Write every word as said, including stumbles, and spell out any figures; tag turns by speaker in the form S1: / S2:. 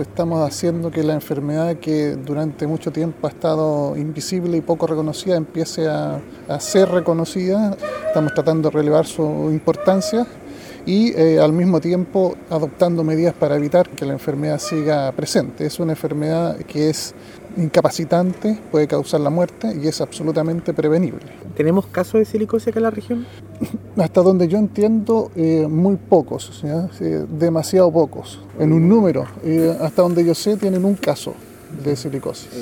S1: estamos haciendo que la enfermedad que durante mucho tiempo ha estado invisible y poco reconocida empiece a, a ser reconocida. Estamos tratando de relevar su importancia y eh, al mismo tiempo adoptando medidas para evitar que la enfermedad siga presente. Es una enfermedad que es incapacitante, puede causar la muerte y es absolutamente prevenible.
S2: ¿Tenemos casos de silicosis acá en la región?
S1: Hasta donde yo entiendo, eh, muy pocos, ¿ya? Sí, demasiado pocos. En un número, eh, hasta donde yo sé, tienen un caso de silicosis.